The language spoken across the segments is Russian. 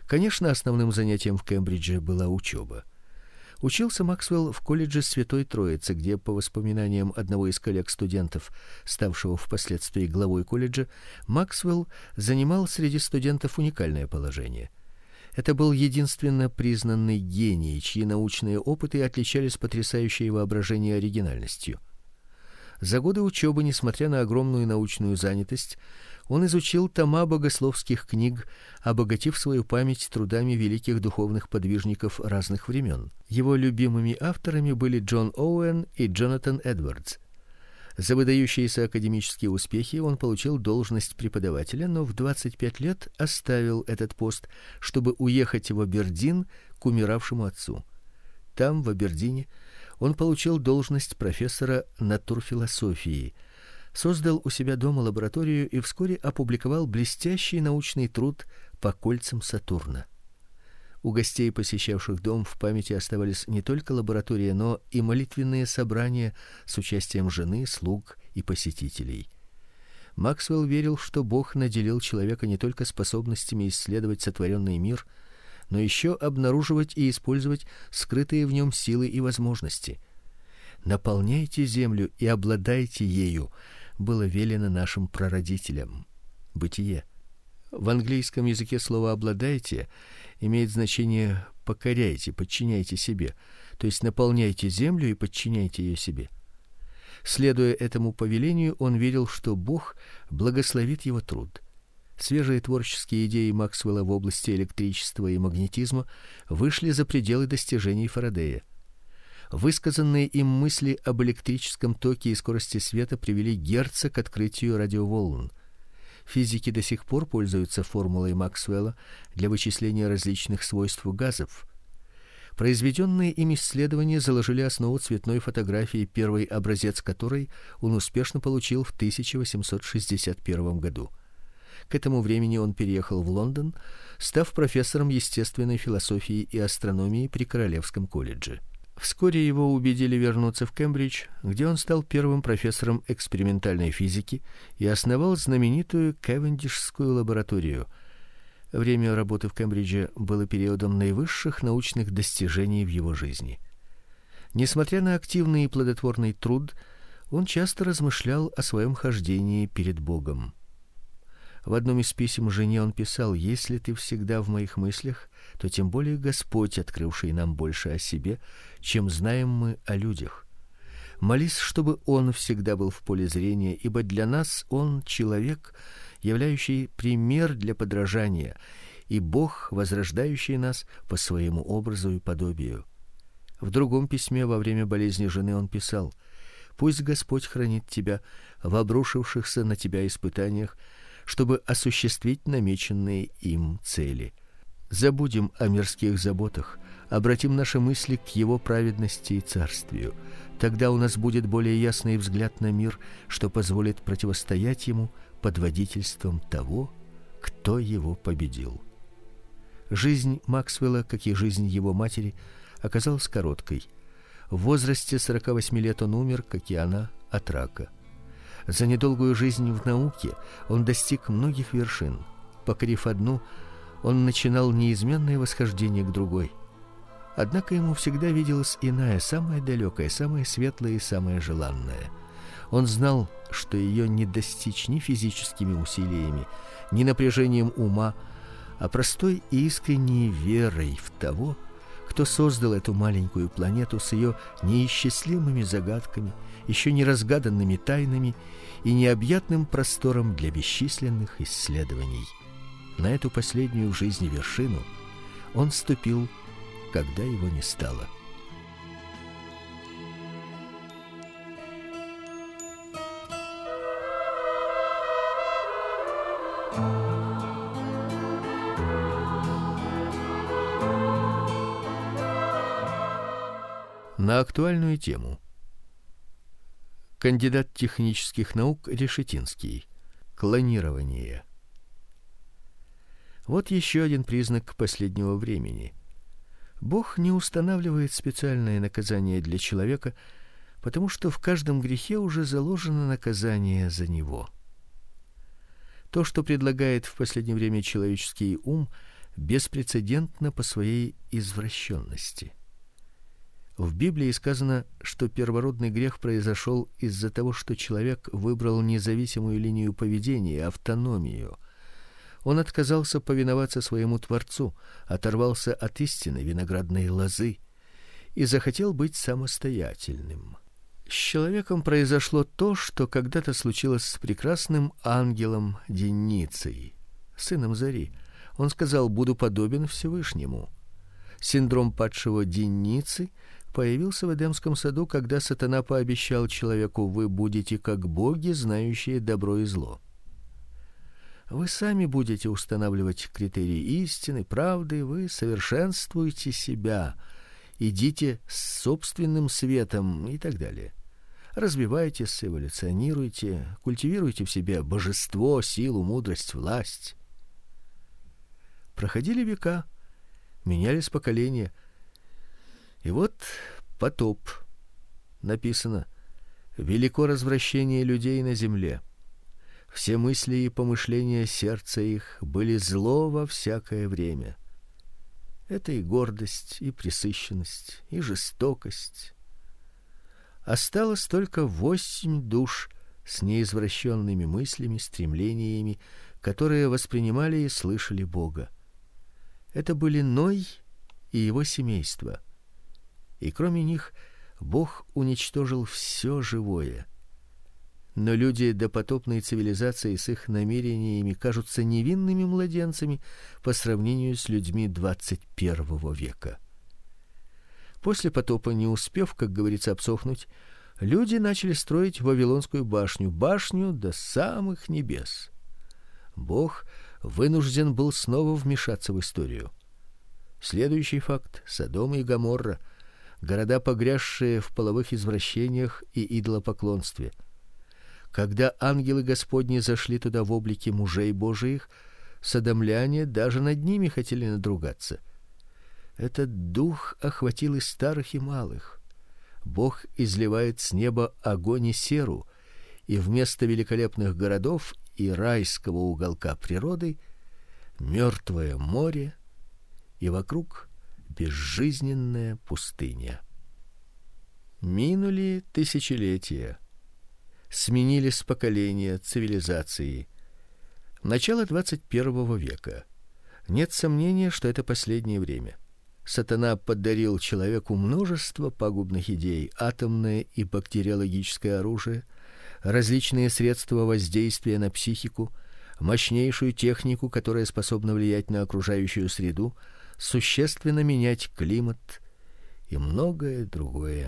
Конечно, основным занятием в Кембридже была учеба. Учился Максвелл в колледже Святой Троицы, где, по воспоминаниям одного из коллег-студентов, ставшего впоследствии главой колледжа, Максвелл занимал среди студентов уникальное положение. Это был единственно признанный гений, чьи научные опыты отличались потрясающей воображением и оригинальностью. За годы учебы, несмотря на огромную научную занятость, он изучил тома богословских книг, обогатив свою память трудами великих духовных подвижников разных времен. Его любимыми авторами были Джон Оуэн и Джонатан Эдвардс. За выдающиеся академические успехи он получил должность преподавателя, но в 25 лет оставил этот пост, чтобы уехать в Абердин к умиравшему отцу. Там, в Абердине, он получил должность профессора натурфилософии, создал у себя дома лабораторию и вскоре опубликовал блестящий научный труд по кольцам Сатурна. У гостей, посещавших дом, в памяти оставались не только лаборатория, но и молитвенные собрания с участием жены, слуг и посетителей. Максвелл верил, что Бог наделил человека не только способностями исследовать сотворенный мир, но еще обнаруживать и использовать скрытые в нем силы и возможности. Наполняйте землю и обладайте ею, было велено нашим прародителям. Бытие. В английском языке слово обладайте имеет значение покоряйте, подчиняйте себе, то есть наполняйте землю и подчиняйте ее себе. Следуя этому повелению, он верил, что Бог благословит его труд. Свежие творческие идеи Максвелла в области электричества и магнетизма вышли за пределы достижений Фарадея. Высказанные им мысли об электрическом токе и скорости света привели Герца к открытию радиоволн. Физики до сих пор пользуются формулой Максвелла для вычисления различных свойств газов. Произведенные им исследования заложили основу цветной фотографии, первый образец которой он успешно получил в 1861 году. К этому времени он переехал в Лондон, став профессором естественной философии и астрономии при Королевском колледже. Вскоре его убедили вернуться в Кембридж, где он стал первым профессором экспериментальной физики и основал знаменитую Кевендишскую лабораторию. Время работы в Кембридже было периодом наивысших научных достижений в его жизни. Несмотря на активный и плодотворный труд, он часто размышлял о своем хождении перед Богом. В одном из писем жене он писал: «Если ты всегда в моих мыслях, то тем более Господь, открывший нам больше о себе, чем знаем мы о людях. Молись, чтобы он всегда был в поле зрения, ибо для нас он человек, являющий пример для подражания, и Бог, возрождающий нас по своему образу и подобию». В другом письме во время болезни жены он писал: «Пусть Господь хранит тебя в обрушившихся на тебя испытаниях, чтобы осуществить намеченные им цели. Забудем о мирских заботах, обратим наши мысли к его праведности и царствию. Тогда у нас будет более ясный взгляд на мир, что позволит противостоять ему под водительством того, кто его победил». Жизнь Максвелла, как и жизнь его матери, оказалась короткой. В возрасте 48 лет он умер, как и она, от рака. За недолгую жизнь в науке он достиг многих вершин. Покорив одну, он начинал неизменное восхождение к другой. Однако ему всегда виделась иная, самая далекая, самая светлая и самая желанная. Он знал, что ее не достичь ни физическими усилиями, ни напряжением ума, а простой и искренней верой в того, кто создал эту маленькую планету с ее неисчислимыми загадками, еще не разгаданными тайнами и необъятным простором для бесчисленных исследований. На эту последнюю в жизни вершину он ступил, когда его не стало. На актуальную тему. Кандидат технических наук Решетинский. Клонирование. Вот еще один признак последнего времени. Бог не устанавливает специальное наказание для человека, потому что в каждом грехе уже заложено наказание за него. То, что предлагает в последнее время человеческий ум, беспрецедентна по своей извращенности. В Библии сказано, что первородный грех произошел из-за того, что человек выбрал независимую линию поведения, автономию. Он отказался повиноваться своему Творцу, оторвался от истины, виноградной лозы, и захотел быть самостоятельным. С человеком произошло то, что когда-то случилось с прекрасным ангелом Деницей, сыном Зари. Он сказал: "Буду подобен Всевышнему". Синдром падшего Деницы появился в Эдемском саду, когда сатана пообещал человеку: "Вы будете как боги, знающие добро и зло". Вы сами будете устанавливать критерии истины, правды, вы совершенствуете себя, идите с собственным светом и так далее. Развивайтесь, эволюционируйте, культивируйте в себе божество, силу, мудрость, власть. Проходили века, менялись поколения. И вот потоп. Написано: велико развращение людей на земле. Все мысли и помышления сердца их были зло во всякое время. Это и гордость, и пресыщенность, и жестокость. Осталось только 8 душ с неизвращенными мыслями, стремлениями, которые воспринимали и слышали Бога. Это были Ной и его семейство. И кроме них Бог уничтожил все живое. Но люди допотопной цивилизации с их намерениями кажутся невинными младенцами по сравнению с людьми 21 века. После потопа, не успев, как говорится, обсохнуть, люди начали строить Вавилонскую башню, башню до самых небес. Бог вынужден был снова вмешаться в историю. Следующий факт: Содом и Гоморра, города, погрязшие в половых извращениях и идолопоклонстве. Когда ангелы Господни зашли туда в облике мужей Божиих, содомляне даже над ними хотели надругаться. Этот дух охватил и старых, и малых. Бог изливает с неба огонь и серу, и вместо великолепных городов и райского уголка природы мертвое море, и вокруг безжизненная пустыня. Минули тысячелетия. Сменились поколения, цивилизации. Начало 21 века. Нет сомнения, что это последнее время. Сатана подарил человеку множество пагубных идей: атомное и бактериологическое оружие, различные средства воздействия на психику, мощнейшую технику, которая способна влиять на окружающую среду, существенно менять климат и многое другое.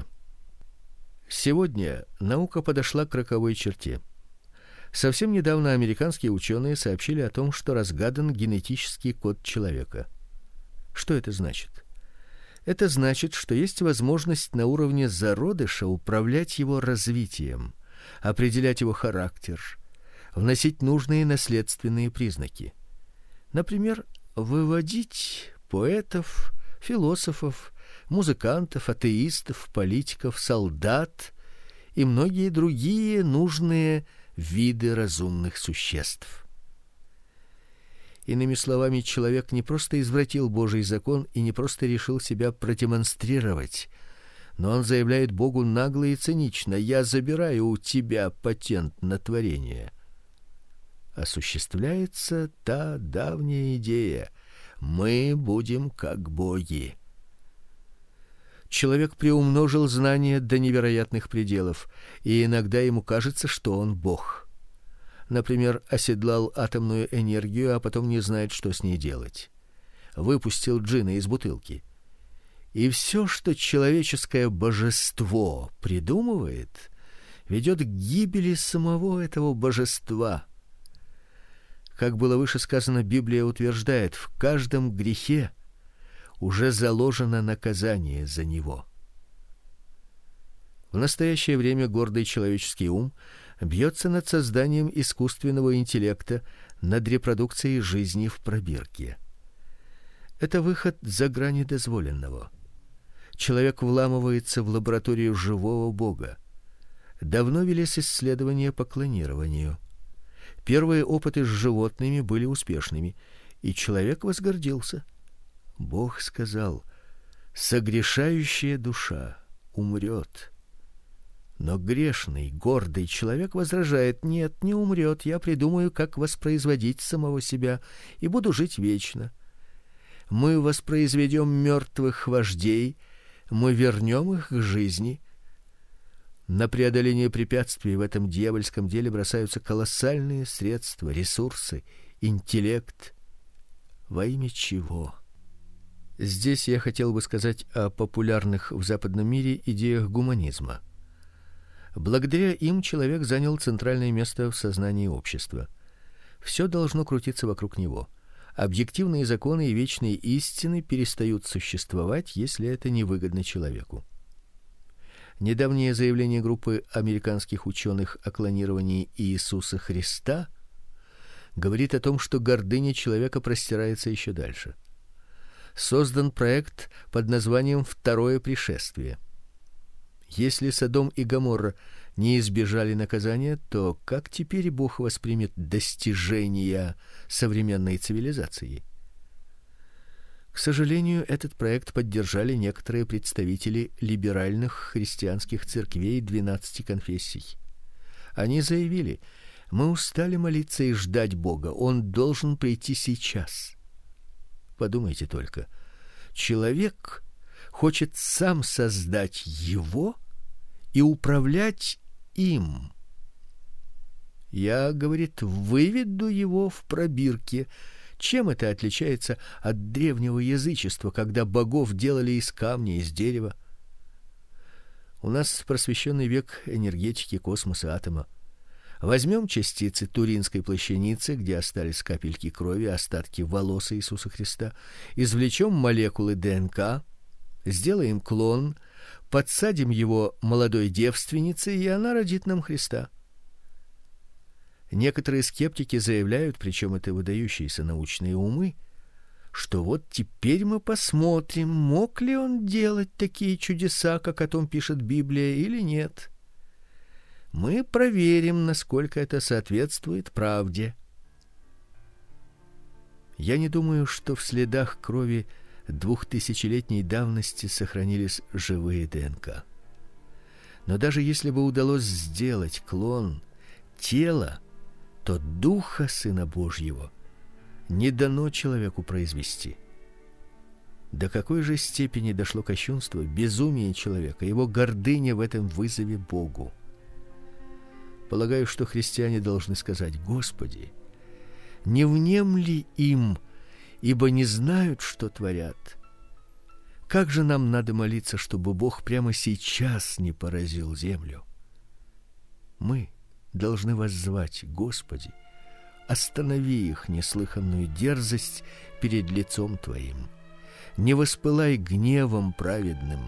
Сегодня наука подошла к роковой черте. Совсем недавно американские ученые сообщили о том, что разгадан генетический код человека. Что это значит? Это значит, что есть возможность на уровне зародыша управлять его развитием, определять его характер, вносить нужные наследственные признаки. Например, выводить поэтов, философов, музыкантов, атеистов, политиков, солдат и многие другие нужные виды разумных существ. Иными словами, человек не просто извратил Божий закон и не просто решил себя продемонстрировать, но он заявляет Богу нагло и цинично: "Я забираю у тебя патент на творение". Осуществляется та давняя идея: мы будем как боги. Человек приумножил знания до невероятных пределов, и иногда ему кажется, что он бог. Например, оседлал атомную энергию, а потом не знает, что с ней делать. Выпустил джина из бутылки. И все, что человеческое божество придумывает, ведет к гибели самого этого божества. Как было выше сказано, Библия утверждает: в каждом грехе уже заложено наказание за него. В настоящее время гордый человеческий ум бьется над созданием искусственного интеллекта, над репродукцией жизни в пробирке. Это выход за грани дозволенного. Человек вламывается в лабораторию живого Бога. Давно велись исследования по клонированию. Первые опыты с животными были успешными, и человек возгордился. Бог сказал: согрешающая душа умрет. Но грешный, гордый человек возражает: нет, не умрет, я придумаю, как воспроизводить самого себя и буду жить вечно. Мы воспроизведем мертвых вождей, мы вернем их к жизни. На преодоление препятствий в этом дьявольском деле бросаются колоссальные средства, ресурсы, интеллект. Во имя чего? Здесь я хотел бы сказать о популярных в западном мире идеях гуманизма. Благодаря им человек занял центральное место в сознании общества. Все должно крутиться вокруг него. Объективные законы и вечные истины перестают существовать, если это невыгодно человеку. Недавнее заявление группы американских ученых о клонировании Иисуса Христа говорит о том, что гордыня человека простирается еще дальше. Создан проект под названием «Второе пришествие». Если Содом и Гоморра не избежали наказания, то как теперь Бог воспримет достижения современной цивилизации? К сожалению, этот проект поддержали некоторые представители либеральных христианских церквей 12 конфессий. Они заявили: мы устали молиться и ждать Бога, он должен прийти сейчас. Подумайте только. Человек хочет сам создать его и управлять им. Я, говорит, выведу его в пробирке. Чем это отличается от древнего язычества, когда богов делали из камня, из дерева? У нас просвещенный век энергетики, космоса, атома. Возьмем частицы Туринской плащаницы, где остались капельки крови, остатки волос Иисуса Христа, извлечем молекулы ДНК, сделаем клон, подсадим его молодой девственнице, и она родит нам Христа. Некоторые скептики заявляют, причем это выдающиеся научные умы, что вот теперь мы посмотрим, мог ли он делать такие чудеса, как о том пишет Библия, или нет. Мы проверим, насколько это соответствует правде. Я не думаю, что в следах крови 2000-летней давности сохранились живые ДНК. Но даже если бы удалось сделать клон тела, то духа Сына Божьего не дано человеку произвести. До какой же степени дошло кощунство, безумие человека, его гордыня в этом вызове Богу. Полагаю, что христиане должны сказать: Господи, не внемли им, ибо не знают, что творят. Как же нам надо молиться, чтобы Бог прямо сейчас не поразил землю? Мы должны воззвать: Господи, останови их неслыханную дерзость перед лицом Твоим. Не воспылай гневом праведным.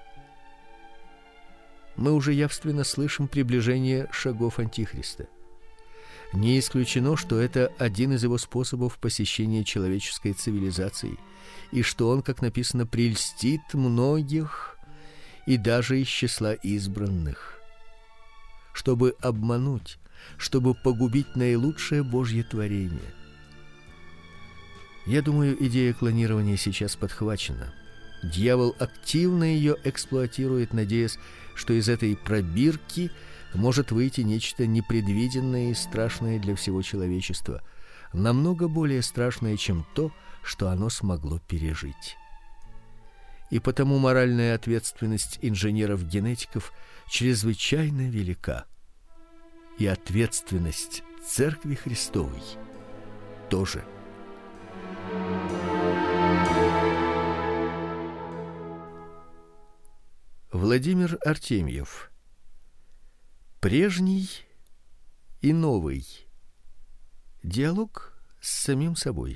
Мы уже явственно слышим приближение шагов Антихриста. Не исключено, что это один из его способов посещения человеческой цивилизации, и что он, как написано, прельстит многих и даже из числа избранных, чтобы обмануть, чтобы погубить наилучшее Божье творение. Я думаю, идея клонирования сейчас подхвачена. Дьявол активно ее эксплуатирует, надеясь, что из этой пробирки может выйти нечто непредвиденное и страшное для всего человечества, намного более страшное, чем то, что оно смогло пережить. И потому моральная ответственность инженеров-генетиков чрезвычайно велика. И ответственность Церкви Христовой тоже. Владимир Артемьев. Прежний и новый. Диалог с самим собой.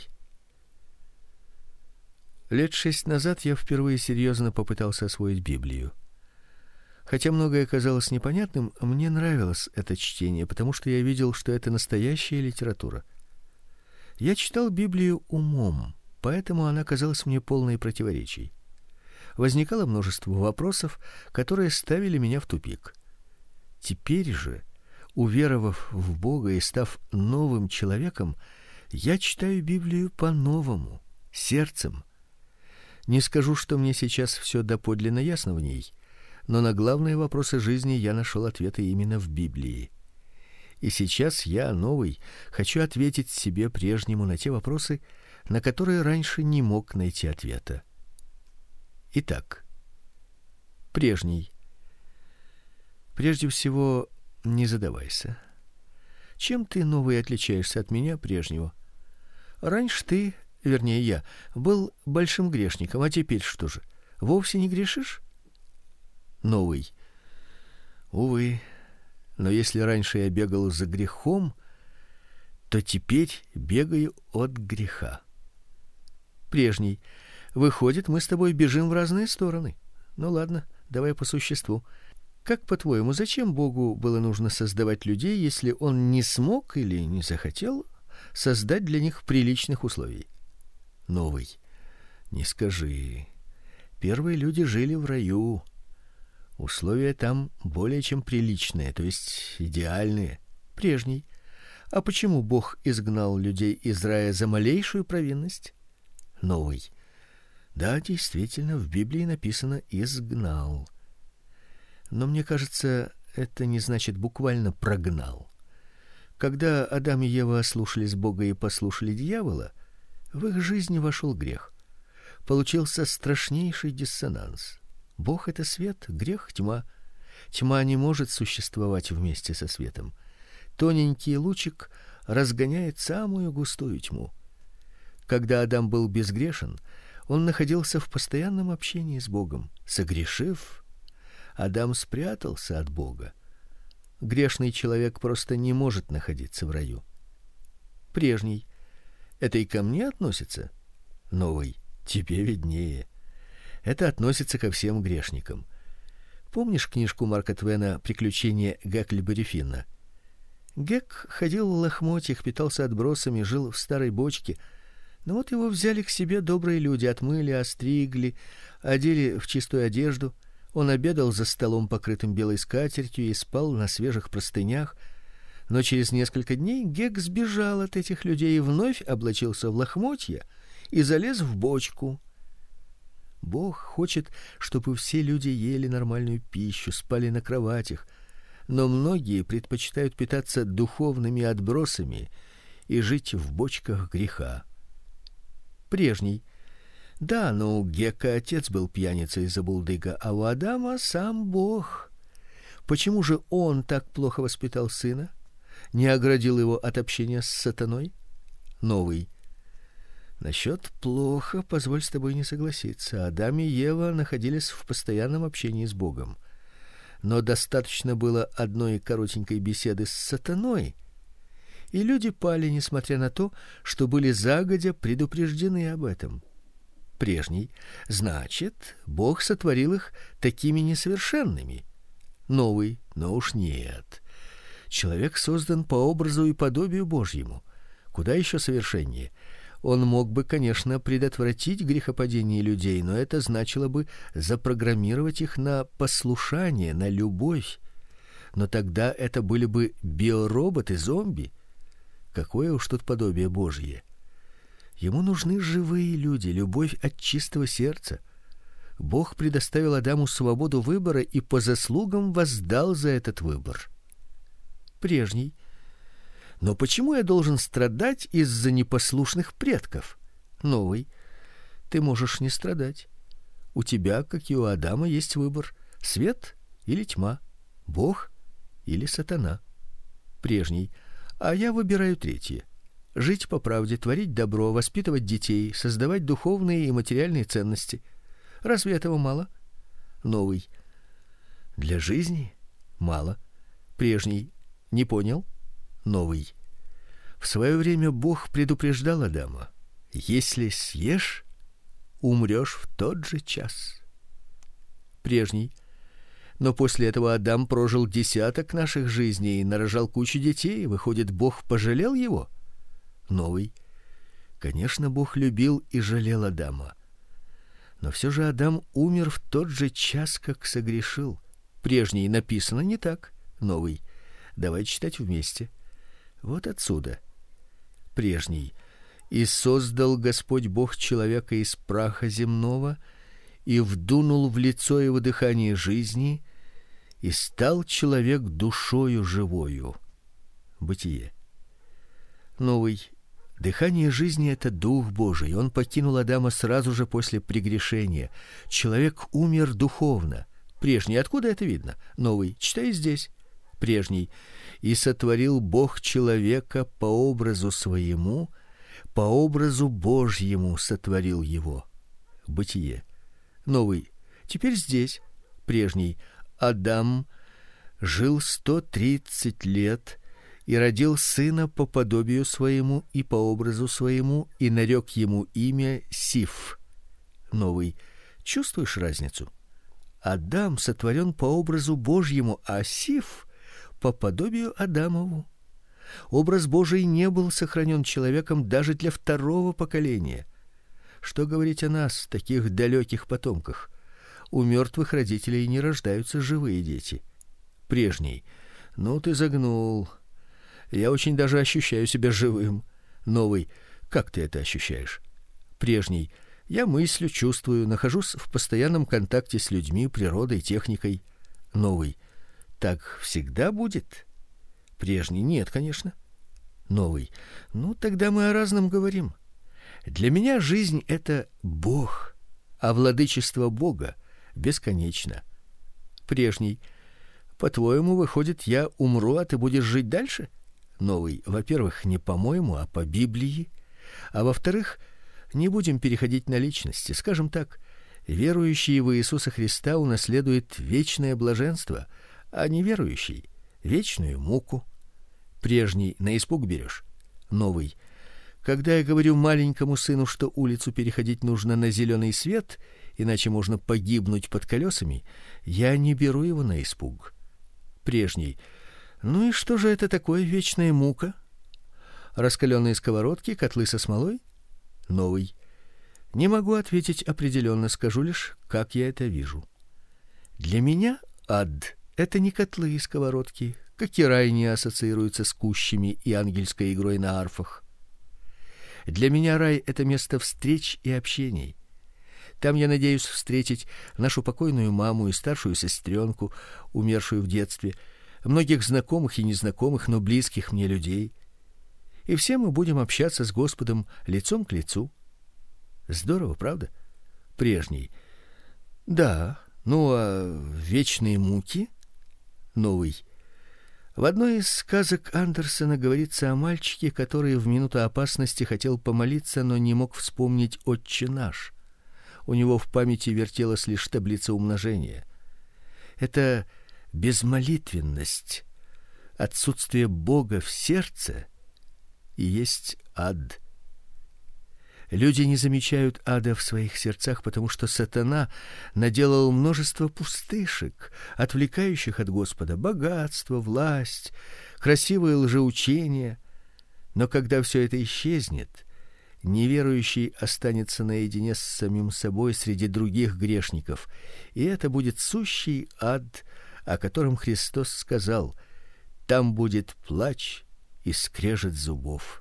Лет 6 назад я впервые серьезно попытался освоить Библию. Хотя многое казалось непонятным, мне нравилось это чтение, потому что я видел, что это настоящая литература. Я читал Библию умом, поэтому она казалась мне полной противоречий. Возникало множество вопросов, которые ставили меня в тупик. Теперь же, уверовав в Бога и став новым человеком, Я читаю Библию по-новому, сердцем. Не скажу, что мне сейчас все доподлинно ясно в ней, но на главные вопросы жизни я нашел ответы именно в Библии. И сейчас я, новый, хочу ответить себе прежнему на те вопросы, на которые раньше не мог найти ответа. Итак, прежний. Прежде всего, не задавайся: чем ты, новый, отличаешься от меня, прежнего? Раньше ты, вернее я, был большим грешником, а теперь что же? Вовсе не грешишь? Новый. Увы, но если раньше я бегал за грехом, то теперь бегаю от греха. Прежний. Выходит, мы с тобой бежим в разные стороны. Ну ладно, давай по существу. Как, по-твоему, зачем Богу было нужно создавать людей, если он не смог или не захотел создать для них приличных условий? Новый. Не скажи. Первые люди жили в раю. Условия там более чем приличные, то есть идеальные. Прежний. А почему Бог изгнал людей из рая за малейшую провинность? Новый. Да, действительно, в Библии написано изгнал. Но мне кажется, это не значит буквально прогнал. Когда Адам и Ева ослушались Бога и послушали дьявола, в их жизни вошел грех. Получился страшнейший диссонанс. Бог — это свет, грех — тьма. Тьма не может существовать вместе со светом. Тоненький лучик разгоняет самую густую тьму. Когда Адам был безгрешен, он находился в постоянном общении с Богом. Согрешив, Адам спрятался от Бога. Грешный человек просто не может находиться в раю. Прежний. Это и ко мне относится? Новый. Тебе виднее. Это относится ко всем грешникам. Помнишь книжку Марка Твена «Приключения Гекльберри Финна»? Гек ходил в лохмотьях, питался отбросами, жил в старой бочке. Но вот его взяли к себе добрые люди, отмыли, остригли, одели в чистую одежду. Он обедал за столом, покрытым белой скатертью, и спал на свежих простынях. Но через несколько дней Гек сбежал от этих людей и вновь облачился в лохмотья и залез в бочку. Бог хочет, чтобы все люди ели нормальную пищу, спали на кроватях, но многие предпочитают питаться духовными отбросами и жить в бочках греха. Прежний. Да, но у Гека отец был пьяницей и забулдыга, а у Адама сам Бог. Почему же он так плохо воспитал сына? Не оградил его от общения с сатаной? Новый. Насчет плохо, позволь с тобой не согласиться. Адам и Ева находились в постоянном общении с Богом. Но достаточно было одной коротенькой беседы с сатаной, и люди пали, несмотря на то, что были загодя предупреждены об этом. Прежний. Значит, Бог сотворил их такими несовершенными. Новый. Но уж нет. Человек создан по образу и подобию Божьему. Куда еще совершеннее. Он мог бы, конечно, предотвратить грехопадение людей, но это значило бы запрограммировать их на послушание, на любовь. Но тогда это были бы биороботы, зомби. Какое уж тут подобие Божье. Ему нужны живые люди, любовь от чистого сердца. Бог предоставил Адаму свободу выбора и по заслугам воздал за этот выбор. Прежний. Но почему я должен страдать из-за непослушных предков? Новый. Ты можешь не страдать. У тебя, как и у Адама, есть выбор: свет или тьма, Бог или сатана. Прежний. А я выбираю третье: жить по правде, творить добро, воспитывать детей, создавать духовные и материальные ценности. Разве этого мало? Новый. Для жизни мало. Прежний. Не понял? Новый. В свое время Бог предупреждал Адама: если съешь, умрешь в тот же час. Прежний. Но после этого Адам прожил десяток наших жизней и нарожал кучу детей. Выходит, Бог пожалел его? Новый. Конечно, Бог любил и жалел Адама. Но все же Адам умер в тот же час, как согрешил. Прежний. Написано не так. Новый. Давай читать вместе. Вот отсюда. Прежний. И создал Господь Бог человека из праха земного, и вдунул в лицо его дыхание жизни, и стал человек душою живою. Бытие. Новый. Дыхание жизни — это Дух Божий. Он покинул Адама сразу же после прегрешения. Человек умер духовно. Прежний. Откуда это видно? Новый. Читай здесь. Прежний. И сотворил Бог человека по образу своему, по образу Божьему сотворил его. Бытие. Новый. Теперь здесь. Прежний. Адам жил 130 лет и родил сына по подобию своему и по образу своему, и нарек ему имя Сиф. Новый. Чувствуешь разницу? Адам сотворен по образу Божьему, а Сиф по подобию Адамову. Образ Божий не был сохранен человеком даже для второго поколения. Что говорить о нас, таких далеких потомках? У мертвых родителей не рождаются живые дети. Прежний. Ну ты загнул. Я очень даже ощущаю себя живым. Новый. Как ты это ощущаешь? Прежний. Я мыслю, чувствую, нахожусь в постоянном контакте с людьми, природой, техникой. Новый. Так всегда будет? Прежний. Нет, конечно. Новый. Ну тогда мы о разном говорим. Для меня жизнь — это Бог, а владычество Бога бесконечно. Прежний. По-твоему, выходит, я умру, а ты будешь жить дальше? Новый. Во-первых, не по-моему, а по Библии. А во-вторых, не будем переходить на личности. Скажем так, верующий в Иисуса Христа унаследует вечное блаженство, а неверующий — вечную муку. Прежний. На испуг берешь? Новый. Когда я говорю маленькому сыну, что улицу переходить нужно на зеленый свет, иначе можно погибнуть под колесами, я не беру его на испуг. Прежний. Ну и что же это такое вечная мука? Раскаленные сковородки, котлы со смолой? Новый. Не могу ответить определенно, скажу лишь, как я это вижу. Для меня ад — это не котлы и сковородки, как и рай не ассоциируется с кущами и ангельской игрой на арфах. Для меня рай — это место встреч и общений. Там я надеюсь встретить нашу покойную маму и старшую сестренку, умершую в детстве, многих знакомых и незнакомых, но близких мне людей. И все мы будем общаться с Господом лицом к лицу. Здорово, правда? Прежний. Да. Ну а вечные муки? Новый. В одной из сказок Андерсена говорится о мальчике, который в минуту опасности хотел помолиться, но не мог вспомнить «Отче наш». У него в памяти вертелась лишь таблица умножения. Это безмолитвенность, отсутствие Бога в сердце и есть ад. Люди не замечают ада в своих сердцах, потому что сатана наделал множество пустышек, отвлекающих от Господа: богатство, власть, красивые лжеучения. Но когда все это исчезнет, неверующий останется наедине с самим собой среди других грешников, и это будет сущий ад, о котором Христос сказал: там будет плач и скрежет зубов.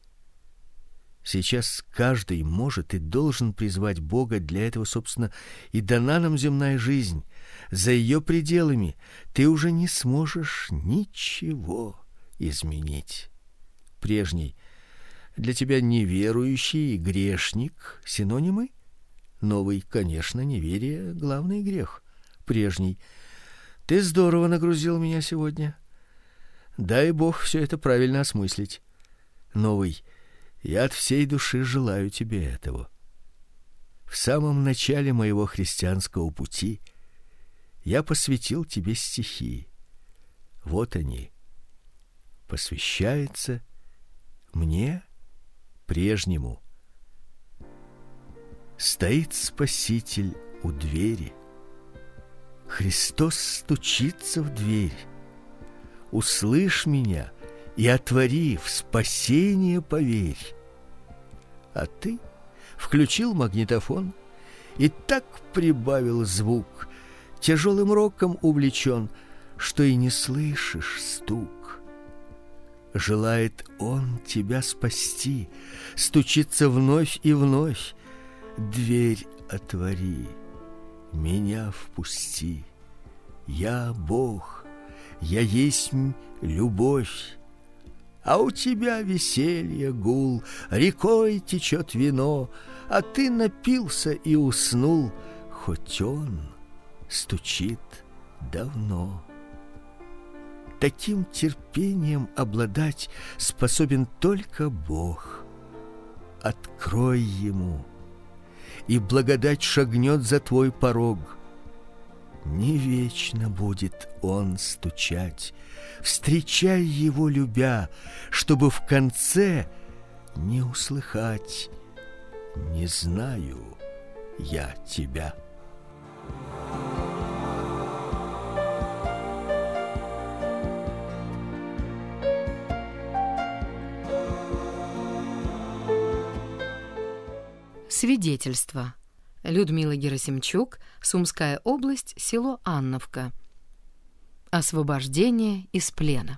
Сейчас каждый может и должен призвать Бога, для этого, собственно, и дана нам земная жизнь. За ее пределами ты уже не сможешь ничего изменить. Прежний. Для тебя неверующий и грешник синонимы? Новый. Конечно, неверие — главный грех. Прежний. Ты здорово нагрузил меня сегодня. Дай Бог все это правильно осмыслить. Новый. Я от всей души желаю тебе этого. В самом начале моего христианского пути я посвятил тебе стихи. Вот они. Посвящается мне, прежнему. Стоит Спаситель у двери. Христос стучится в дверь. Услышь меня и отвори, в спасение поверь. А ты включил магнитофон и так прибавил звук, тяжелым роком увлечен, что и не слышишь стук. Желает Он тебя спасти, стучится вновь и вновь. Дверь отвори, меня впусти. Я Бог, я есмь любовь, а у тебя веселье гул, рекой течет вино, а ты напился и уснул, хоть он стучит давно. Таким терпением обладать способен только Бог. Открой ему, и благодать шагнет за твой порог. Не вечно будет он стучать, встречай его любя, чтобы в конце не услыхать: не знаю я тебя. Свидетельство. Людмила Герасимчук, Сумская область, село Анновка. Освобождение из плена.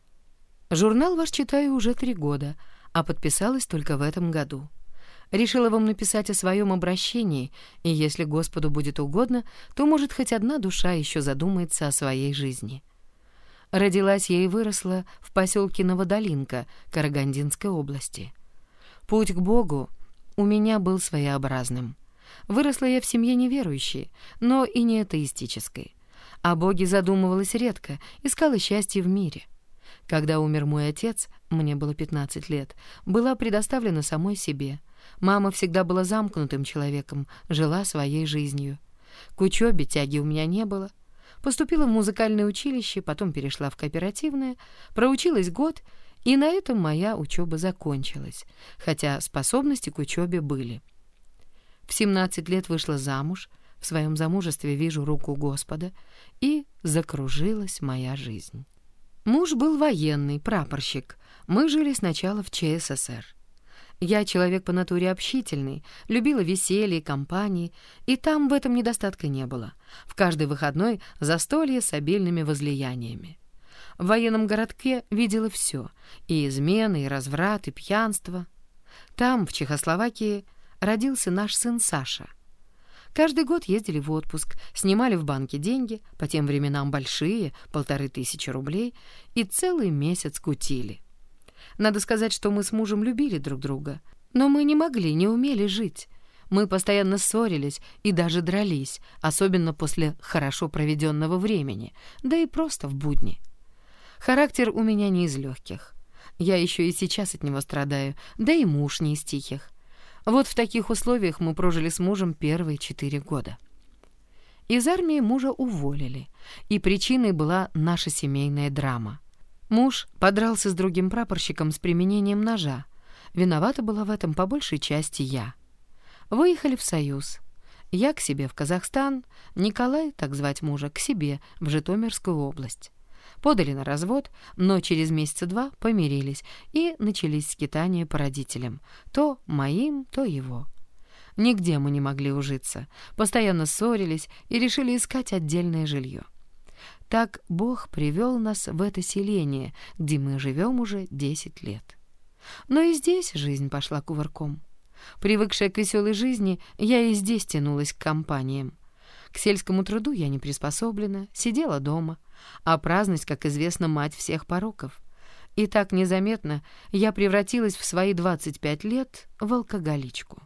Журнал ваш читаю уже 3 года, а подписалась только в этом году. Решила вам написать о своем обращении, и если Господу будет угодно, то, может, хоть одна душа еще задумается о своей жизни. Родилась я и выросла в поселке Новодолинка Карагандинской области. Путь к Богу у меня был своеобразным. Выросла я в семье неверующей, но и не атеистической. О Боге задумывалась редко, искала счастье в мире. Когда умер мой отец, мне было 15 лет, была предоставлена самой себе. Мама всегда была замкнутым человеком, жила своей жизнью. К учебе тяги у меня не было. Поступила в музыкальное училище, потом перешла в кооперативное, проучилась год, и на этом моя учеба закончилась, хотя способности к учебе были. В 17 лет вышла замуж, в своем замужестве вижу руку Господа, и закружилась моя жизнь. Муж был военный, прапорщик. Мы жили сначала в ЧССР. Я человек по натуре общительный, любила веселье, компании, и там в этом недостатка не было. В каждый выходной застолье с обильными возлияниями. В военном городке видела все — и измены, и разврат, и пьянство. Там, в Чехословакии, родился наш сын Саша. Каждый год ездили в отпуск, снимали в банке деньги, по тем временам большие, 1500 рублей, и целый месяц кутили. Надо сказать, что мы с мужем любили друг друга, но мы не могли, не умели жить. Мы постоянно ссорились и даже дрались, особенно после хорошо проведенного времени, да и просто в будни. Характер у меня не из легких. Я еще и сейчас от него страдаю, да и муж не из тихих. Вот в таких условиях мы прожили с мужем первые 4 года. Из армии мужа уволили, и причиной была наша семейная драма. Муж подрался с другим прапорщиком с применением ножа. Виновата была в этом по большей части я. Выехали в Союз. Я к себе в Казахстан, Николай, так звать мужа, к себе в Житомирскую область. Подали на развод, но через месяца 2 помирились, и начались скитания по родителям. То моим, то его. Нигде мы не могли ужиться, постоянно ссорились и решили искать отдельное жилье. Так Бог привел нас в это селение, где мы живем уже 10 лет. Но и здесь жизнь пошла кувырком. Привыкшая к веселой жизни, я и здесь тянулась к компаниям. К сельскому труду я не приспособлена, сидела дома, а праздность, как известно, мать всех пороков. И так незаметно я превратилась в свои 25 лет в алкоголичку.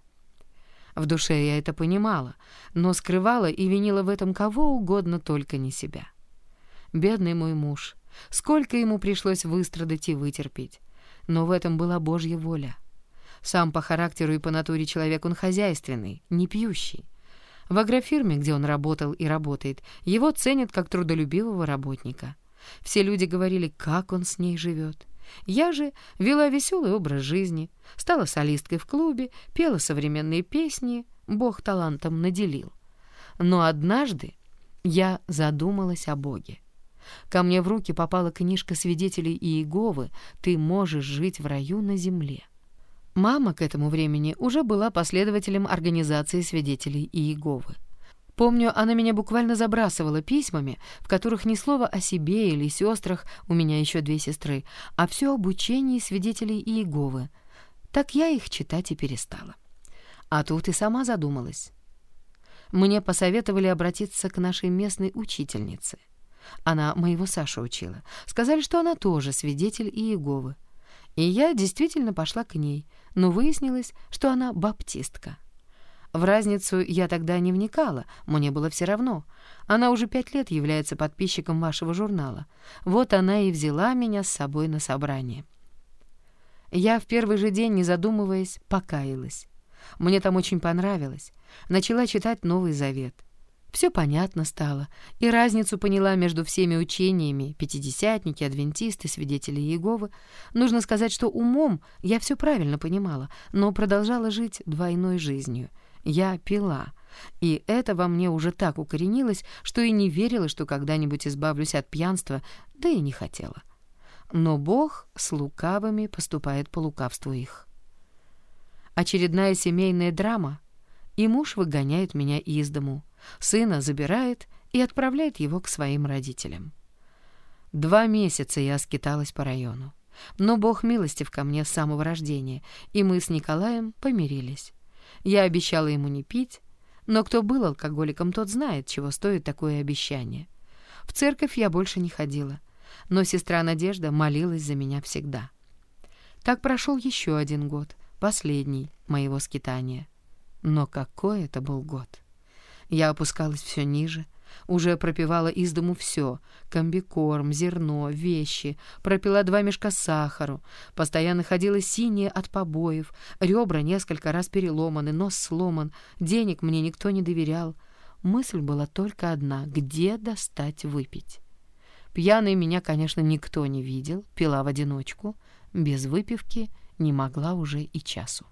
В душе я это понимала, но скрывала и винила в этом кого угодно, только не себя. Бедный мой муж, сколько ему пришлось выстрадать и вытерпеть. Но в этом была Божья воля. Сам по характеру и по натуре человек он хозяйственный, не пьющий. В агрофирме, где он работал и работает, его ценят как трудолюбивого работника. Все люди говорили, как он с ней живет. Я же вела веселый образ жизни, стала солисткой в клубе, пела современные песни, Бог талантом наделил. Но однажды я задумалась о Боге. Ко мне в руки попала книжка свидетелей Иеговы «Ты можешь жить в раю на земле». Мама к этому времени уже была последователем организации свидетелей Иеговы. Помню, она меня буквально забрасывала письмами, в которых ни слова о себе или сестрах, у меня еще 2 сестры, а все об учении свидетелей Иеговы. Так я их читать и перестала. А тут и сама задумалась. Мне посоветовали обратиться к нашей местной учительнице. Она моего Сашу учила. Сказали, что она тоже свидетель Иеговы. И я действительно пошла к ней, но выяснилось, что она баптистка. В разницу я тогда не вникала, мне было все равно. Она уже 5 лет является подписчиком вашего журнала. Вот она и взяла меня с собой на собрание. Я в первый же день, не задумываясь, покаялась. Мне там очень понравилось. Начала читать Новый Завет. Все понятно стало, и разницу поняла между всеми учениями, пятидесятники, адвентисты, свидетели Иеговы. Нужно сказать, что умом я все правильно понимала, но продолжала жить двойной жизнью. Я пила, и это во мне уже так укоренилось, что и не верила, что когда-нибудь избавлюсь от пьянства, да и не хотела. Но Бог с лукавыми поступает по лукавству их. Очередная семейная драма, и муж выгоняет меня из дому, сына забирает и отправляет его к своим родителям. 2 месяца я скиталась по району, но Бог милостив ко мне с самого рождения, и мы с Николаем помирились. Я обещала ему не пить, но кто был алкоголиком, тот знает, чего стоит такое обещание. В церковь я больше не ходила, но сестра Надежда молилась за меня всегда. Так прошел еще 1 год, последний моего скитания. Но какой это был год! Я опускалась все ниже, уже пропивала из дому все — комбикорм, зерно, вещи, пропила 2 мешка сахару, постоянно ходила синяя от побоев, ребра несколько раз переломаны, нос сломан, денег мне никто не доверял. Мысль была только одна — где достать выпить. Пьяной меня, конечно, никто не видел, пила в одиночку, без выпивки не могла уже и часу.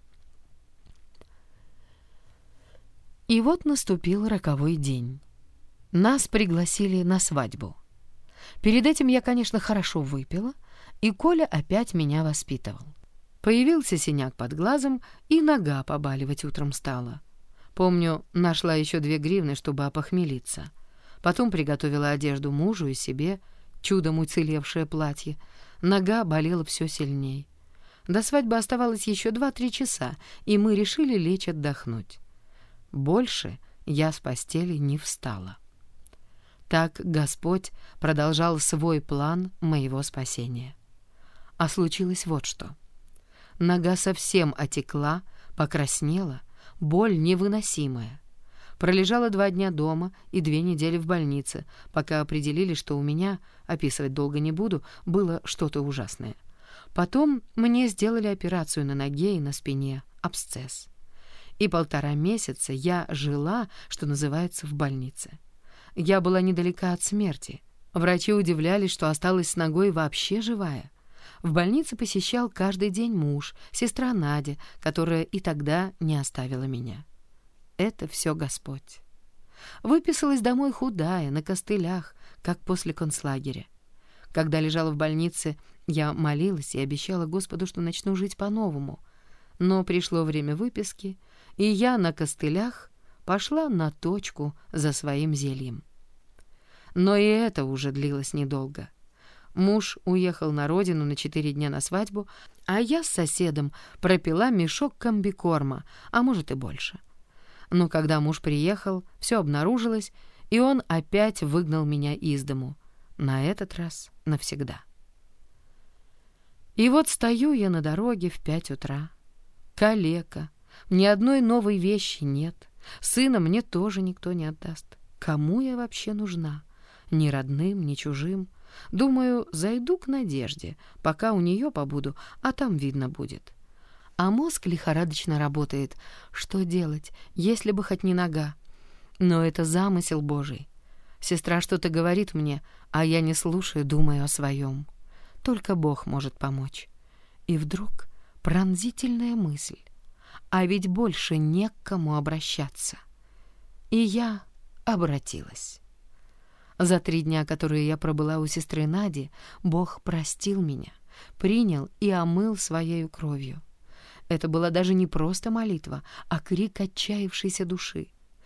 И вот наступил роковой день. Нас пригласили на свадьбу. Перед этим я, конечно, хорошо выпила, и Коля опять меня воспитывал. Появился синяк под глазом, и нога побаливать утром стала. Помню, нашла еще 2 гривны, чтобы опохмелиться. Потом приготовила одежду мужу и себе, чудом уцелевшее платье. Нога болела все сильней. До свадьбы оставалось еще 2-3 часа, и мы решили лечь отдохнуть. Больше я с постели не встала. Так Господь продолжал свой план моего спасения. А случилось вот что. Нога совсем отекла, покраснела, боль невыносимая. Пролежала 2 дня дома и 2 недели в больнице, пока определили, что у меня, описывать долго не буду, было что-то ужасное. Потом мне сделали операцию на ноге и на спине, абсцесс. И 1,5 месяца я жила, что называется, в больнице. Я была недалека от смерти. Врачи удивлялись, что осталась с ногой вообще живая. В больнице посещал каждый день муж, сестра Надя, которая и тогда не оставила меня. Это все Господь. Выписалась домой худая, на костылях, как после концлагеря. Когда лежала в больнице, я молилась и обещала Господу, что начну жить по-новому. Но пришло время выписки, и я на костылях пошла на точку за своим зельем. Но и это уже длилось недолго. Муж уехал на родину на 4 дня на свадьбу, а я с соседом пропила мешок комбикорма, а может и больше. Но когда муж приехал, все обнаружилось, и он опять выгнал меня из дому. На этот раз навсегда. И вот стою я на дороге в 5 утра. Калека. Ни одной новой вещи нет. Сына мне тоже никто не отдаст. Кому я вообще нужна? Ни родным, ни чужим. Думаю, зайду к Надежде, пока у нее побуду, а там видно будет. А мозг лихорадочно работает. Что делать, если бы хоть не нога? Но это замысел Божий. Сестра что-то говорит мне, а я не слушаю, думаю о своем. Только Бог может помочь. И вдруг пронзительная мысль. А ведь больше не к кому обращаться. И я обратилась. За 3 дня, которые я пробыла у сестры Нади, Бог простил меня, принял и омыл своею кровью. Это была даже не просто молитва, а крик отчаявшейся души.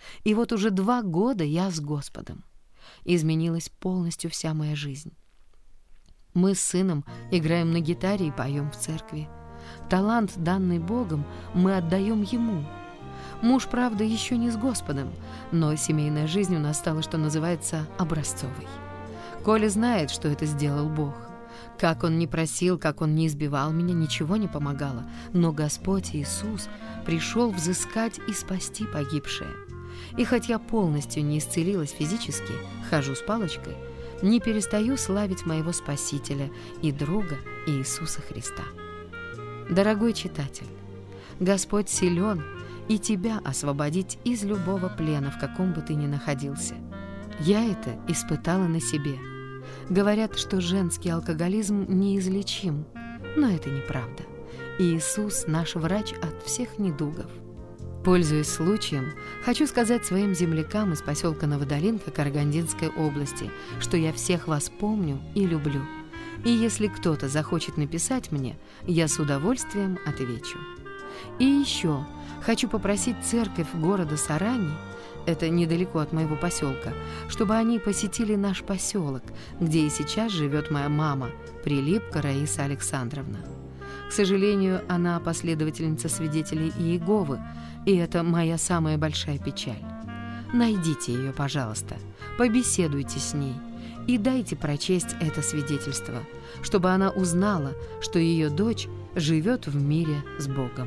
И вот уже 2 года я с Господом. Изменилась полностью вся моя жизнь. Мы с сыном играем на гитаре и поем в церкви. Талант, данный Богом, мы отдаем Ему. Муж, правда, еще не с Господом, но семейная жизнь у нас стала, что называется, образцовой. Коля знает, что это сделал Бог. Как он ни просил, как он ни избивал меня, ничего не помогало. Но Господь Иисус пришел взыскать и спасти погибшее. И хоть я полностью не исцелилась физически, хожу с палочкой, не перестаю славить моего Спасителя и друга Иисуса Христа. Дорогой читатель, Господь силен и тебя освободить из любого плена, в каком бы ты ни находился. Я это испытала на себе. Говорят, что женский алкоголизм неизлечим, но это неправда. Иисус – наш врач от всех недугов. Пользуясь случаем, хочу сказать своим землякам из поселка Новодолинка Карагандинской области, что я всех вас помню и люблю. И если кто-то захочет написать мне, я с удовольствием отвечу. И еще хочу попросить церковь города Сарани, это недалеко от моего поселка, чтобы они посетили наш поселок, где и сейчас живет моя мама, Прилипка Раиса Александровна. К сожалению, она последовательница свидетелей Иеговы, и это моя самая большая печаль. Найдите ее, пожалуйста, побеседуйте с ней и дайте прочесть это свидетельство, чтобы она узнала, что ее дочь живет в мире с Богом.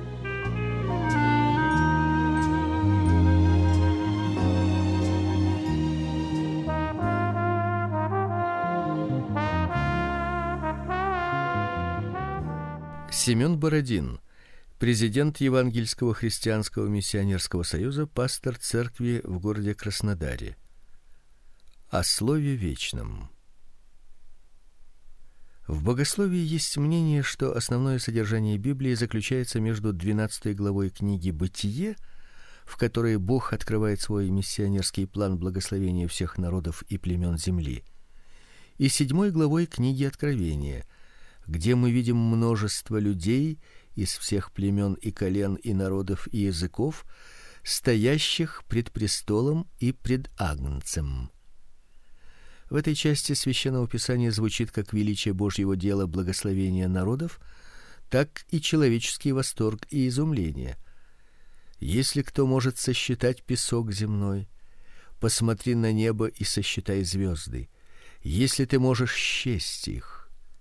Семен Бородин, президент Евангельского христианского миссионерского союза, пастор церкви в городе Краснодаре. О слове вечном. В богословии есть мнение, что основное содержание Библии заключается между 12 главой книги Бытие, в которой Бог открывает свой миссионерский план благословения всех народов и племен земли, и 7 главой книги Откровения, где мы видим множество людей из всех племен и колен и народов и языков, стоящих пред престолом и пред Агнцем. В этой части Священного Писания звучит как величие Божьего дела благословения народов, так и человеческий восторг и изумление. Если кто может сосчитать песок земной, посмотри на небо и сосчитай звезды. Если ты можешь счесть их.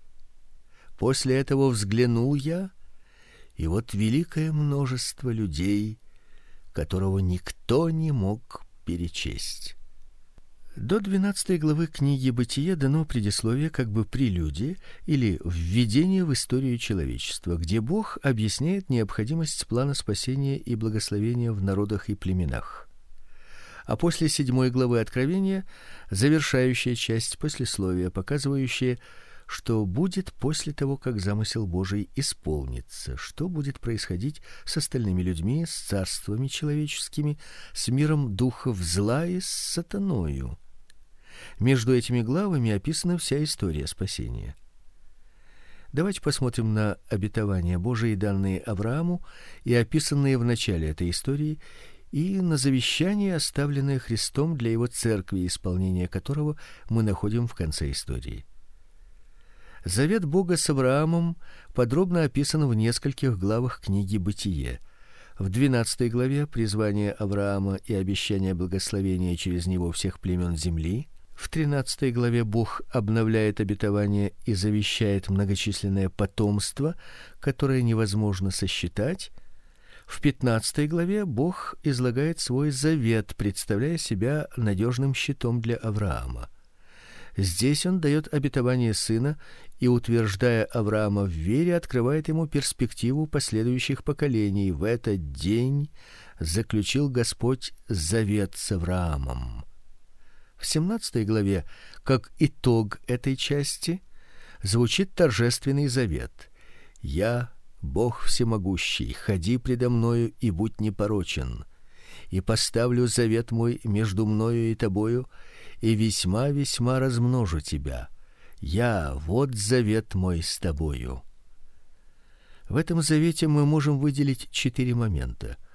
После этого взглянул я, и вот великое множество людей, которого никто не мог перечесть. До 12 главы книги Бытие дано предисловие, как бы прелюдия или введение в историю человечества, где Бог объясняет необходимость плана спасения и благословения в народах и племенах. А после 7 главы Откровения завершающая часть послесловия, показывающая, что будет после того, как замысел Божий исполнится, что будет происходить с остальными людьми, с царствами человеческими, с миром духов зла и с сатаною. Между этими главами описана вся история спасения. Давайте посмотрим на обетования Божии, данные Аврааму и описанные в начале этой истории, и на завещание, оставленное Христом для его церкви, исполнение которого мы находим в конце истории. Завет Бога с Авраамом подробно описан в нескольких главах книги Бытие. В 12 главе призвание Авраама и обещание благословения через него всех племен земли. В 13 главе Бог обновляет обетование и завещает многочисленное потомство, которое невозможно сосчитать. В 15 главе Бог излагает свой завет, представляя себя надежным щитом для Авраама. Здесь он дает обетование сына и, утверждая Авраама в вере, открывает ему перспективу последующих поколений. В этот день заключил Господь завет с Авраамом. В 17 главе, как итог этой части, звучит торжественный завет: «Я, Бог всемогущий, ходи предо мною и будь непорочен, и поставлю завет мой между мною и тобою, и весьма-весьма размножу тебя. Я, вот завет мой с тобою». В этом завете мы можем выделить 4 момента.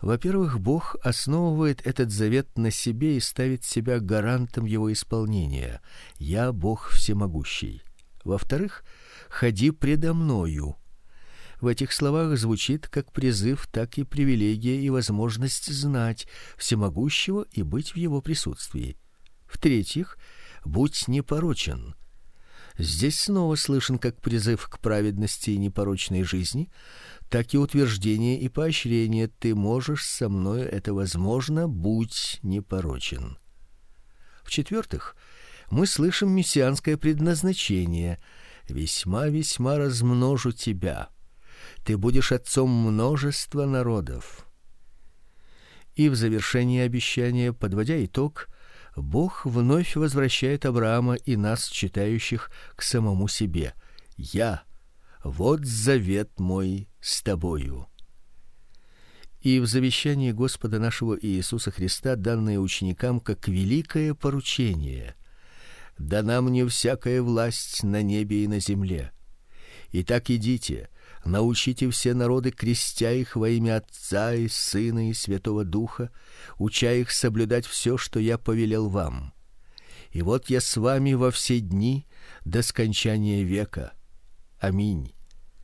Во-первых, Бог основывает этот завет на себе и ставит себя гарантом его исполнения. Я Бог всемогущий. Во-вторых, ходи предо мною. В этих словах звучит как призыв, так и привилегия и возможность знать всемогущего и быть в его присутствии. В-третьих, будь непорочен. Здесь снова слышен как призыв к праведности и непорочной жизни, так и утверждение и поощрение: ты можешь со мною, это возможно, будь непорочен. В-четвертых, мы слышим мессианское предназначение: весьма размножу тебя. Ты будешь отцом множества народов. И в завершении обещания, подводя итог, Бог вновь возвращает Авраама и нас, читающих, к самому себе. Вот завет мой с тобою. И в завещании Господа нашего Иисуса Христа, данное ученикам как великое поручение: дана мне всякая власть на небе и на земле. Итак, идите, научите все народы, крестя их во имя Отца и Сына и Святого Духа, уча их соблюдать все, что я повелел вам. И вот я с вами во все дни до скончания века. Аминь.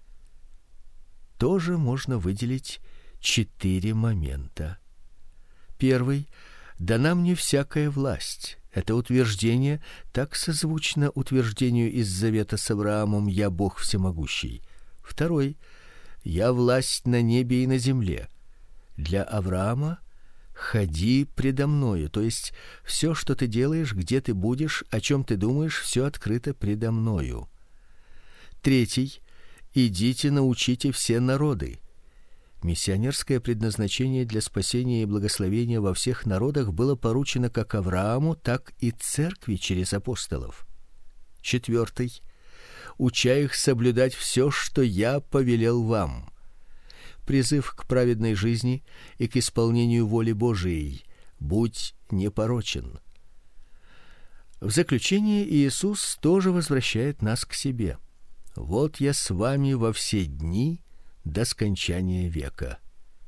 Тоже можно выделить 4 момента. Первый: дана мне всякая власть. Это утверждение так созвучно утверждению из завета с Авраамом: я Бог всемогущий. Второй: я власть на небе и на земле. Для Авраама: ходи предо мною, то есть все, что ты делаешь, где ты будешь, о чем ты думаешь, все открыто предо мною. Третий: идите, научите все народы. Миссионерское предназначение для спасения и благословения во всех народах было поручено как Аврааму, так и церкви через апостолов. Четвертый: уча их соблюдать все, что я повелел вам. Призыв к праведной жизни и к исполнению воли Божией. Будь непорочен. В заключение Иисус тоже возвращает нас к себе. Вот я с вами во все дни до скончания века.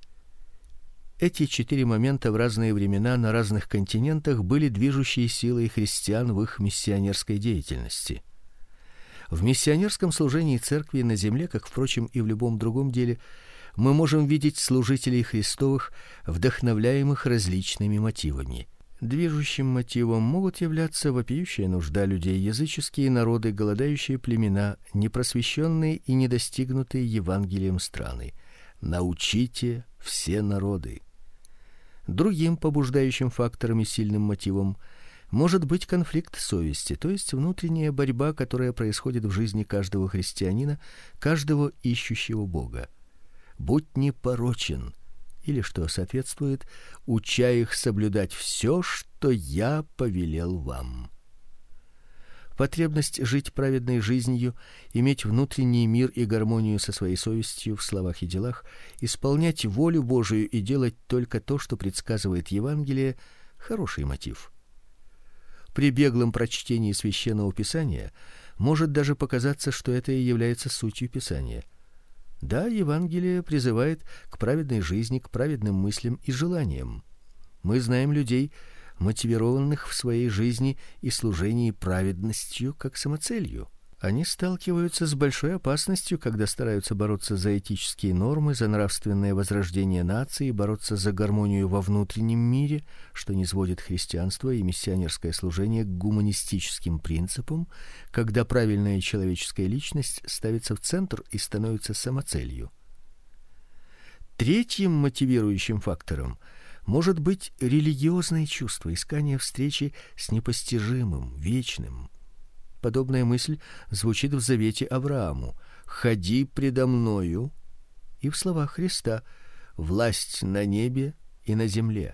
Эти 4 момента в разные времена на разных континентах были движущей силой христиан в их миссионерской деятельности. В миссионерском служении церкви на земле, как, впрочем, и в любом другом деле, мы можем видеть служителей Христовых, вдохновляемых различными мотивами. Движущим мотивом могут являться вопиющая нужда людей, языческие народы, голодающие племена, непросвещенные и недостигнутые Евангелием страны. Научите все народы. Другим побуждающим фактором и сильным мотивом может быть конфликт совести, то есть внутренняя борьба, которая происходит в жизни каждого христианина, каждого ищущего Бога. Будь непорочен, или, что соответствует, уча их соблюдать все, что я повелел вам. Потребность жить праведной жизнью, иметь внутренний мир и гармонию со своей совестью в словах и делах, исполнять волю Божию и делать только то, что предсказывает Евангелие, хороший мотив. При беглом прочтении Священного Писания может даже показаться, что это и является сутью Писания. Да, Евангелие призывает к праведной жизни, к праведным мыслям и желаниям. Мы знаем людей, мотивированных в своей жизни и служении праведностью как самоцелью. Они сталкиваются с большой опасностью, когда стараются бороться за этические нормы, за нравственное возрождение нации, бороться за гармонию во внутреннем мире, что низводит христианство и миссионерское служение к гуманистическим принципам, когда правильная человеческая личность ставится в центр и становится самоцелью. Третьим мотивирующим фактором может быть религиозное чувство, искание встречи с непостижимым, вечным. Подобная мысль звучит в завете Аврааму: «Ходи предо мною», и в словах Христа: «Власть на небе и на земле».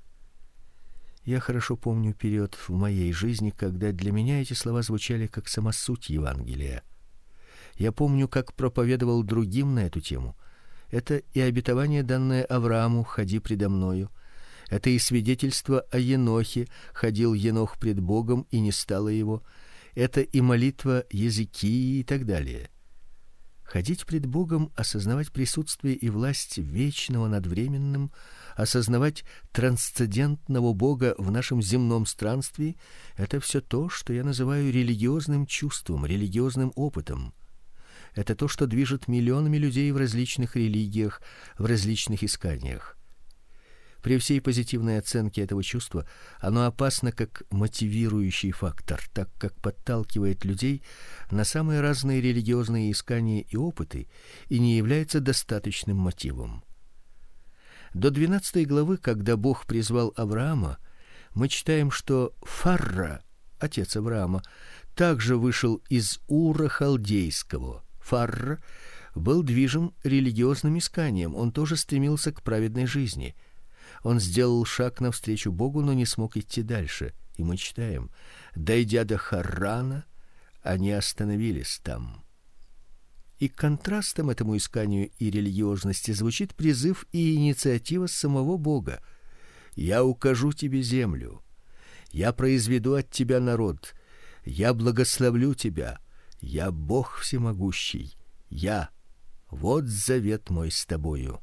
Я хорошо помню период в моей жизни, когда для меня эти слова звучали как сама суть Евангелия. Я помню, как проповедовал другим на эту тему. Это и обетование, данное Аврааму: «Ходи предо мною». Это и свидетельство о Енохе: «Ходил Енох пред Богом, и не стало его». Это и молитва Езекии и так далее. ходить пред Богом, осознавать присутствие и власть вечного над временным, осознавать трансцендентного Бога в нашем земном странстве это все то, что я называю религиозным чувством, религиозным опытом. Это то, что движет миллионами людей в различных религиях, в различных исканиях. При всей позитивной оценке этого чувства, оно опасно как мотивирующий фактор, так как подталкивает людей на самые разные религиозные искания и опыты и не является достаточным мотивом. До 12 главы, когда Бог призвал Авраама, мы читаем, что Фарра, отец Авраама, также вышел из Ура халдейского. Фарра был движим религиозным исканием, он тоже стремился к праведной жизни. Он сделал шаг навстречу Богу, но не смог идти дальше. И мы читаем: дойдя до Харрана, они остановились там. И контрастом этому исканию и религиозности звучит призыв и инициатива самого Бога: я укажу тебе землю, я произведу от тебя народ, я благословлю тебя, я Бог всемогущий, я, вот завет мой с тобою.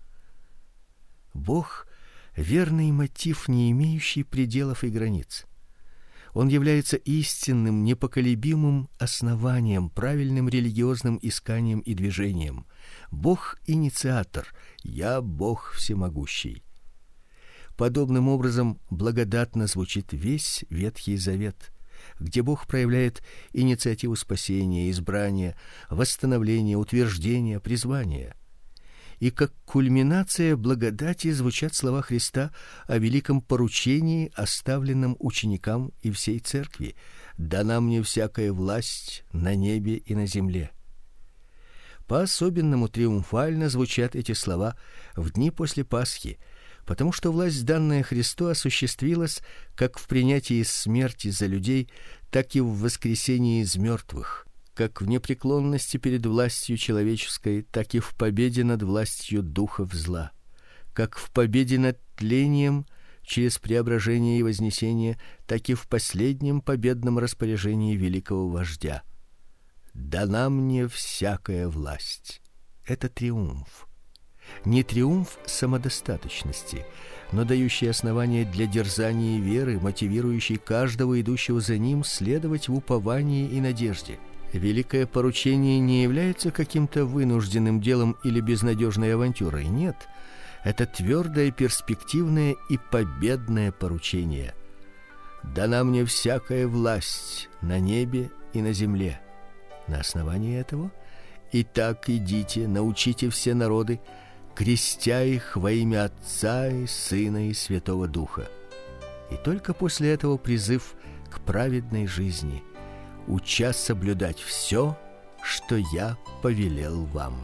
Бог — верный мотив, не имеющий пределов и границ. Он является истинным, непоколебимым основанием, правильным религиозным исканием и движением. Бог — инициатор, я Бог всемогущий. Подобным образом благодатно звучит весь Ветхий Завет, где Бог проявляет инициативу спасения, избрания, восстановления, утверждения, призвания. И как кульминация благодати звучат слова Христа о великом поручении, оставленном ученикам и всей церкви: дана мне всякая власть на небе и на земле. По-особенному триумфально звучат эти слова в дни после Пасхи, потому что власть, данная Христу, осуществилась как в принятии смерти за людей, так и в воскресении из мертвых, как в непреклонности перед властью человеческой, так и в победе над властью духов зла, как в победе над тлением через преображение и вознесение, так и в последнем победном распоряжении великого вождя. Дана мне всякая власть. Это триумф. Не триумф самодостаточности, но дающий основание для дерзания и веры, мотивирующий каждого идущего за ним следовать в уповании и надежде. Великое поручение не является каким-то вынужденным делом или безнадежной авантюрой. Нет, это твердое, перспективное и победное поручение. Дана мне всякая власть на небе и на земле. На основании этого: итак, идите, научите все народы, крестя их во имя Отца и Сына и Святого Духа. И только после этого призыв к праведной жизни: уча соблюдать все, что я повелел вам.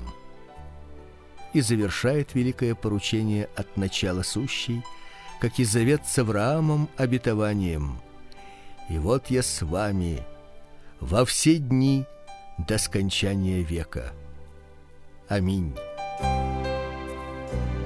И завершает великое поручение от начала сущий, как и завет с Авраамом, обетованием: и вот я с вами во все дни до скончания века. Аминь.